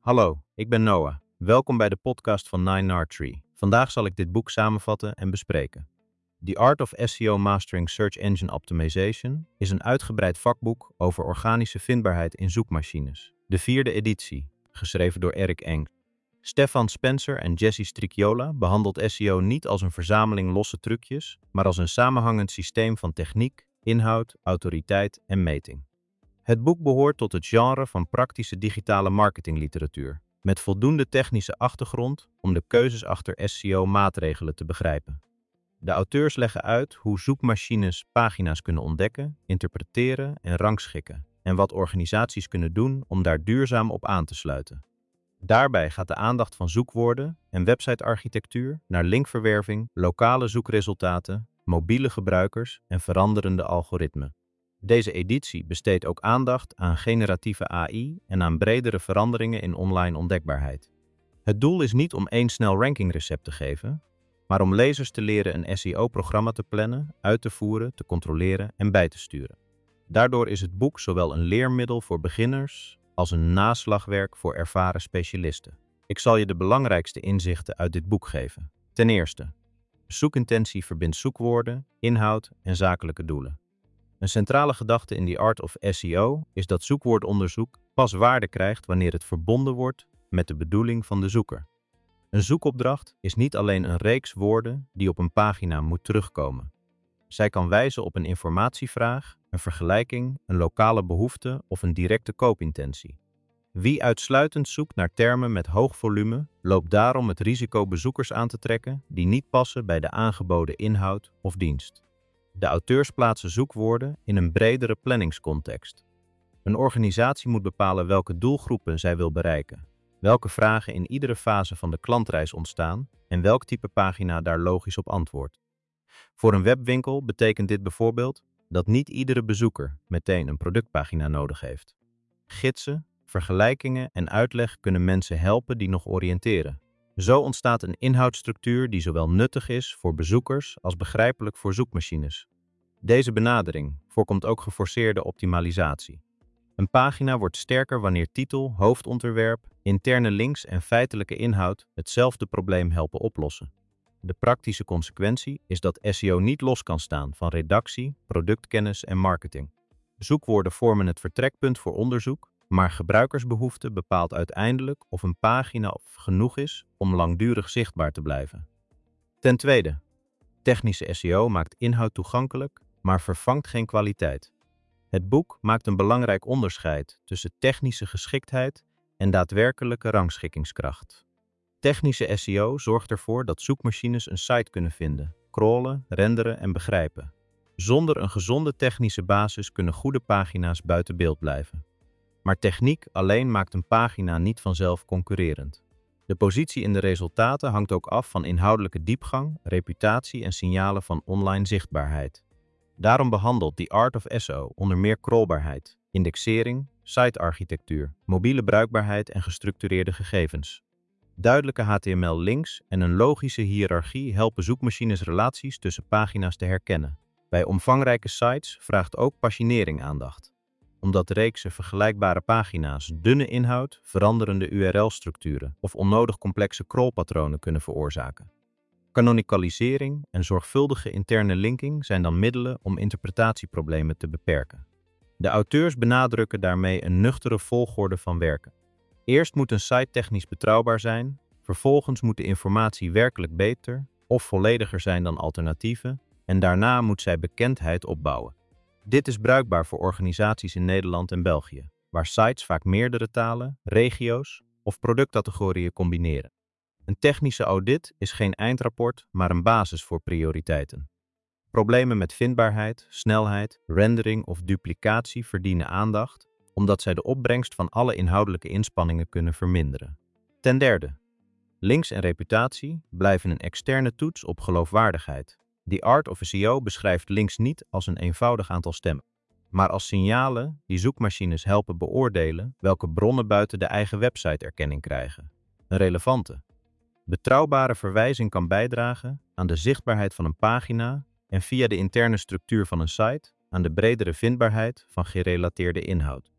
Hallo, ik ben Noah. Welkom bij de podcast van 9R3. Vandaag zal ik dit boek samenvatten en bespreken. The Art of SEO Mastering Search Engine Optimization is een uitgebreid vakboek over organische vindbaarheid in zoekmachines. De 4e editie, geschreven door Eric Eng. Stefan Spencer en Jesse Striciola behandelt SEO niet als een verzameling losse trucjes, maar als een samenhangend systeem van techniek, inhoud, autoriteit en meting. Het boek behoort tot het genre van praktische digitale marketingliteratuur, met voldoende technische achtergrond om de keuzes achter SEO-maatregelen te begrijpen. De auteurs leggen uit hoe zoekmachines pagina's kunnen ontdekken, interpreteren en rangschikken, en wat organisaties kunnen doen om daar duurzaam op aan te sluiten. Daarbij gaat de aandacht van zoekwoorden en websitearchitectuur naar linkverwerving, lokale zoekresultaten, mobiele gebruikers en veranderende algoritmen. Deze editie besteedt ook aandacht aan generatieve AI en aan bredere veranderingen in online ontdekbaarheid. Het doel is niet om één snel rankingrecept te geven, maar om lezers te leren een SEO-programma te plannen, uit te voeren, te controleren en bij te sturen. Daardoor is het boek zowel een leermiddel voor beginners als een naslagwerk voor ervaren specialisten. Ik zal je de belangrijkste inzichten uit dit boek geven. Ten eerste, zoekintentie verbindt zoekwoorden, inhoud en zakelijke doelen. Een centrale gedachte in The Art of SEO is dat zoekwoordonderzoek pas waarde krijgt wanneer het verbonden wordt met de bedoeling van de zoeker. Een zoekopdracht is niet alleen een reeks woorden die op een pagina moet terugkomen. Zij kan wijzen op een informatievraag, een vergelijking, een lokale behoefte of een directe koopintentie. Wie uitsluitend zoekt naar termen met hoog volume, loopt daarom het risico bezoekers aan te trekken die niet passen bij de aangeboden inhoud of dienst. De auteurs plaatsen zoekwoorden in een bredere planningscontext. Een organisatie moet bepalen welke doelgroepen zij wil bereiken, welke vragen in iedere fase van de klantreis ontstaan en welk type pagina daar logisch op antwoordt. Voor een webwinkel betekent dit bijvoorbeeld dat niet iedere bezoeker meteen een productpagina nodig heeft. Gidsen, vergelijkingen en uitleg kunnen mensen helpen die nog oriënteren. Zo ontstaat een inhoudsstructuur die zowel nuttig is voor bezoekers als begrijpelijk voor zoekmachines. Deze benadering voorkomt ook geforceerde optimalisatie. Een pagina wordt sterker wanneer titel, hoofdonderwerp, interne links en feitelijke inhoud hetzelfde probleem helpen oplossen. De praktische consequentie is dat SEO niet los kan staan van redactie, productkennis en marketing. Zoekwoorden vormen het vertrekpunt voor onderzoek, maar gebruikersbehoefte bepaalt uiteindelijk of een pagina genoeg is om langdurig zichtbaar te blijven. Ten tweede, technische SEO maakt inhoud toegankelijk, maar vervangt geen kwaliteit. Het boek maakt een belangrijk onderscheid tussen technische geschiktheid en daadwerkelijke rangschikkingskracht. Technische SEO zorgt ervoor dat zoekmachines een site kunnen vinden, crawlen, renderen en begrijpen. Zonder een gezonde technische basis kunnen goede pagina's buiten beeld blijven. Maar techniek alleen maakt een pagina niet vanzelf concurrerend. De positie in de resultaten hangt ook af van inhoudelijke diepgang, reputatie en signalen van online zichtbaarheid. Daarom behandelt The Art of SEO onder meer crawlbaarheid, indexering, sitearchitectuur, mobiele bruikbaarheid en gestructureerde gegevens. Duidelijke HTML-links en een logische hiërarchie helpen zoekmachines relaties tussen pagina's te herkennen. Bij omvangrijke sites vraagt ook paginering aandacht, omdat reeksen vergelijkbare pagina's dunne inhoud, veranderende URL-structuren of onnodig complexe crawlpatronen kunnen veroorzaken. Canonicalisering en zorgvuldige interne linking zijn dan middelen om interpretatieproblemen te beperken. De auteurs benadrukken daarmee een nuchtere volgorde van werken. Eerst moet een site technisch betrouwbaar zijn, vervolgens moet de informatie werkelijk beter of vollediger zijn dan alternatieven en daarna moet zij bekendheid opbouwen. Dit is bruikbaar voor organisaties in Nederland en België, waar sites vaak meerdere talen, regio's of productcategorieën combineren. Een technische audit is geen eindrapport, maar een basis voor prioriteiten. Problemen met vindbaarheid, snelheid, rendering of duplicatie verdienen aandacht, omdat zij de opbrengst van alle inhoudelijke inspanningen kunnen verminderen. Ten derde, links en reputatie blijven een externe toets op geloofwaardigheid. The Art of SEO beschrijft links niet als een eenvoudig aantal stemmen, maar als signalen die zoekmachines helpen beoordelen welke bronnen buiten de eigen website erkenning krijgen. Een relevante, betrouwbare verwijzing kan bijdragen aan de zichtbaarheid van een pagina en via de interne structuur van een site aan de bredere vindbaarheid van gerelateerde inhoud.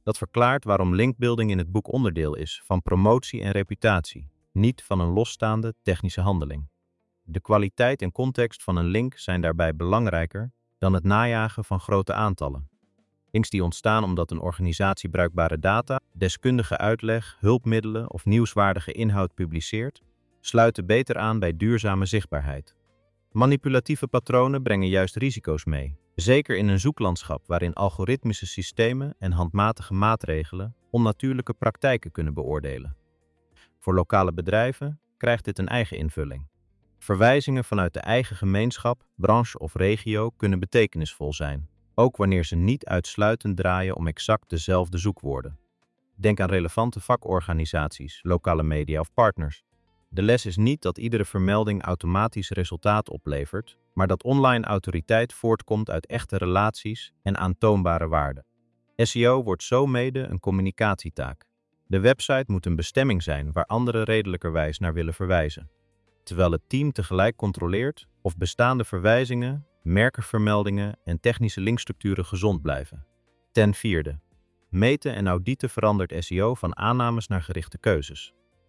Dat verklaart waarom linkbuilding in het boek onderdeel is van promotie en reputatie, niet van een losstaande technische handeling. De kwaliteit en context van een link zijn daarbij belangrijker dan het najagen van grote aantallen. Links die ontstaan omdat een organisatie bruikbare data, deskundige uitleg, hulpmiddelen of nieuwswaardige inhoud publiceert, sluiten beter aan bij duurzame zichtbaarheid. Manipulatieve patronen brengen juist risico's mee, zeker in een zoeklandschap waarin algoritmische systemen en handmatige maatregelen onnatuurlijke praktijken kunnen beoordelen. Voor lokale bedrijven krijgt dit een eigen invulling. Verwijzingen vanuit de eigen gemeenschap, branche of regio kunnen betekenisvol zijn, ook wanneer ze niet uitsluitend draaien om exact dezelfde zoekwoorden. Denk aan relevante vakorganisaties, lokale media of partners. De les is niet dat iedere vermelding automatisch resultaat oplevert, maar dat online autoriteit voortkomt uit echte relaties en aantoonbare waarden. SEO wordt zo mede een communicatietaak. De website moet een bestemming zijn waar anderen redelijkerwijs naar willen verwijzen, terwijl het team tegelijk controleert of bestaande verwijzingen, merkenvermeldingen en technische linkstructuren gezond blijven. Ten vierde, meten en auditen verandert SEO van aannames naar gerichte keuzes.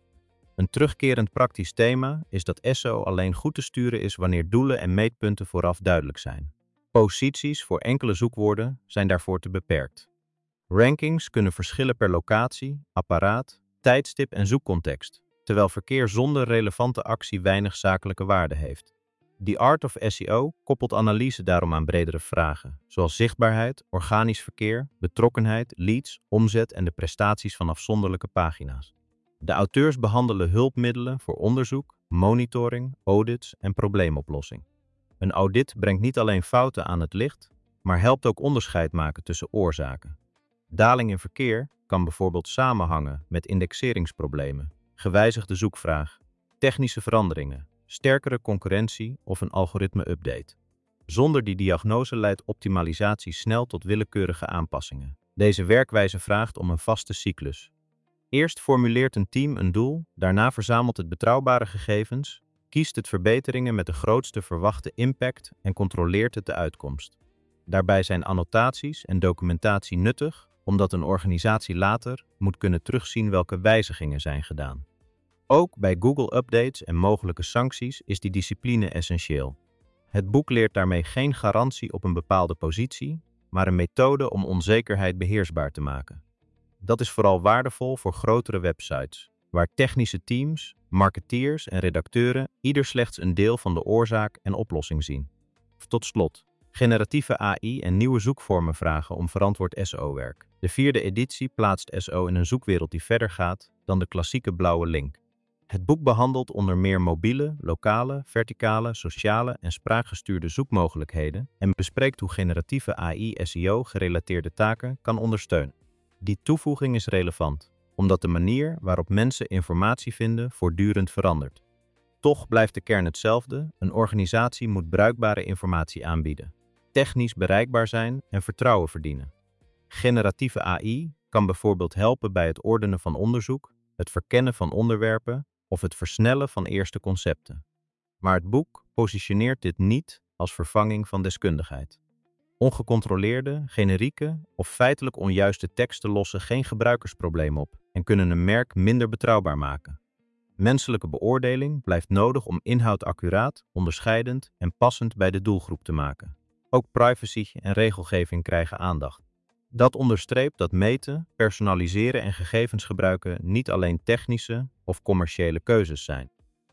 Een terugkerend praktisch thema is dat SEO alleen goed te sturen is wanneer doelen en meetpunten vooraf duidelijk zijn. Posities voor enkele zoekwoorden zijn daarvoor te beperkt. Rankings kunnen verschillen per locatie, apparaat, tijdstip en zoekcontext, terwijl verkeer zonder relevante actie weinig zakelijke waarde heeft. The Art of SEO koppelt analyse daarom aan bredere vragen, zoals zichtbaarheid, organisch verkeer, betrokkenheid, leads, omzet en de prestaties van afzonderlijke pagina's. De auteurs behandelen hulpmiddelen voor onderzoek, monitoring, audits en probleemoplossing. Een audit brengt niet alleen fouten aan het licht, maar helpt ook onderscheid maken tussen oorzaken. Daling in verkeer kan bijvoorbeeld samenhangen met indexeringsproblemen, gewijzigde zoekvraag, technische veranderingen, sterkere concurrentie of een algoritme-update. Zonder die diagnose leidt optimalisatie snel tot willekeurige aanpassingen. Deze werkwijze vraagt om een vaste cyclus. Eerst formuleert een team een doel, daarna verzamelt het betrouwbare gegevens, kiest het verbeteringen met de grootste verwachte impact en controleert het de uitkomst. Daarbij zijn annotaties en documentatie nuttig, omdat een organisatie later moet kunnen terugzien welke wijzigingen zijn gedaan. Ook bij Google-updates en mogelijke sancties is die discipline essentieel. Het boek leert daarmee geen garantie op een bepaalde positie, maar een methode om onzekerheid beheersbaar te maken. Dat is vooral waardevol voor grotere websites, waar technische teams, marketeers en redacteuren ieder slechts een deel van de oorzaak en oplossing zien. Tot slot, generatieve AI en nieuwe zoekvormen vragen om verantwoord SEO-werk. De 4e editie plaatst SEO in een zoekwereld die verder gaat dan de klassieke blauwe link. Het boek behandelt onder meer mobiele, lokale, verticale, sociale en spraakgestuurde zoekmogelijkheden en bespreekt hoe generatieve AI SEO-gerelateerde taken kan ondersteunen. Die toevoeging is relevant, omdat de manier waarop mensen informatie vinden voortdurend verandert. Toch blijft de kern hetzelfde: een organisatie moet bruikbare informatie aanbieden, technisch bereikbaar zijn en vertrouwen verdienen. Generatieve AI kan bijvoorbeeld helpen bij het ordenen van onderzoek, het verkennen van onderwerpen of het versnellen van eerste concepten. Maar het boek positioneert dit niet als vervanging van deskundigheid. Ongecontroleerde, generieke of feitelijk onjuiste teksten lossen geen gebruikersprobleem op en kunnen een merk minder betrouwbaar maken. Menselijke beoordeling blijft nodig om inhoud accuraat, onderscheidend en passend bij de doelgroep te maken. Ook privacy en regelgeving krijgen aandacht. Dat onderstreept dat meten, personaliseren en gegevens gebruiken niet alleen technische of commerciële keuzes zijn.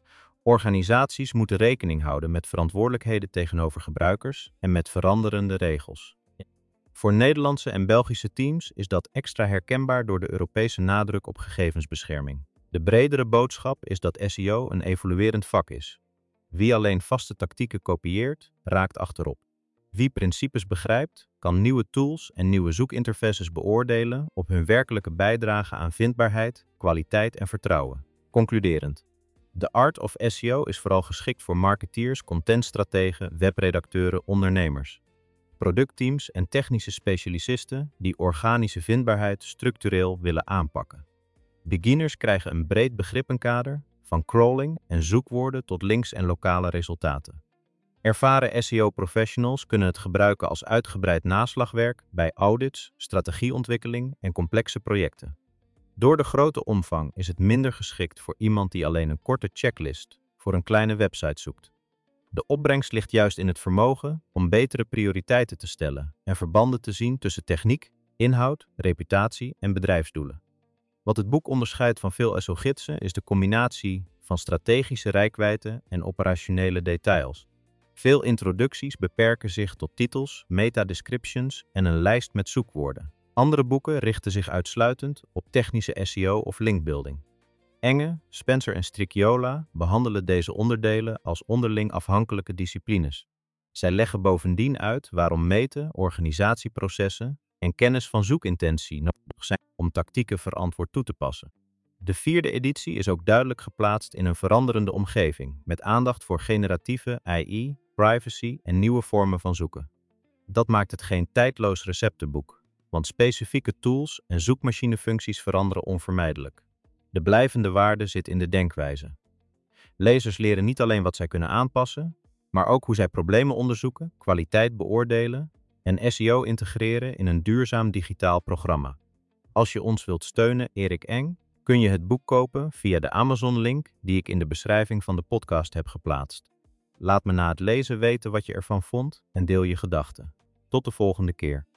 Organisaties moeten rekening houden met verantwoordelijkheden tegenover gebruikers en met veranderende regels. Voor Nederlandse en Belgische teams is dat extra herkenbaar door de Europese nadruk op gegevensbescherming. De bredere boodschap is dat SEO een evoluerend vak is. Wie alleen vaste tactieken kopieert, raakt achterop. Wie principes begrijpt, kan nieuwe tools en nieuwe zoekinterfaces beoordelen op hun werkelijke bijdrage aan vindbaarheid, kwaliteit en vertrouwen. Concluderend. The Art of SEO is vooral geschikt voor marketeers, contentstrategen, webredacteuren, ondernemers, productteams en technische specialisten die organische vindbaarheid structureel willen aanpakken. Beginners krijgen een breed begrippenkader, van crawling en zoekwoorden tot links en lokale resultaten. Ervaren SEO-professionals kunnen het gebruiken als uitgebreid naslagwerk bij audits, strategieontwikkeling en complexe projecten. Door de grote omvang is het minder geschikt voor iemand die alleen een korte checklist voor een kleine website zoekt. De opbrengst ligt juist in het vermogen om betere prioriteiten te stellen en verbanden te zien tussen techniek, inhoud, reputatie en bedrijfsdoelen. Wat het boek onderscheidt van veel SEO-gidsen is de combinatie van strategische reikwijdte en operationele details. Veel introducties beperken zich tot titels, meta-descriptions en een lijst met zoekwoorden. Andere boeken richten zich uitsluitend op technische SEO of linkbuilding. Enge, Spencer en Stricchiola behandelen deze onderdelen als onderling afhankelijke disciplines. Zij leggen bovendien uit waarom meten, organisatieprocessen en kennis van zoekintentie nodig zijn om tactieken verantwoord toe te passen. De 4e editie is ook duidelijk geplaatst in een veranderende omgeving, met aandacht voor generatieve AI, privacy en nieuwe vormen van zoeken. Dat maakt het geen tijdloos receptenboek, want specifieke tools en zoekmachinefuncties veranderen onvermijdelijk. De blijvende waarde zit in de denkwijze. Lezers leren niet alleen wat zij kunnen aanpassen, maar ook hoe zij problemen onderzoeken, kwaliteit beoordelen en SEO integreren in een duurzaam digitaal programma. Als je ons wilt steunen, Erik Eng, kun je het boek kopen via de Amazon-link die ik in de beschrijving van de podcast heb geplaatst. Laat me na het lezen weten wat je ervan vond en deel je gedachten. Tot de volgende keer.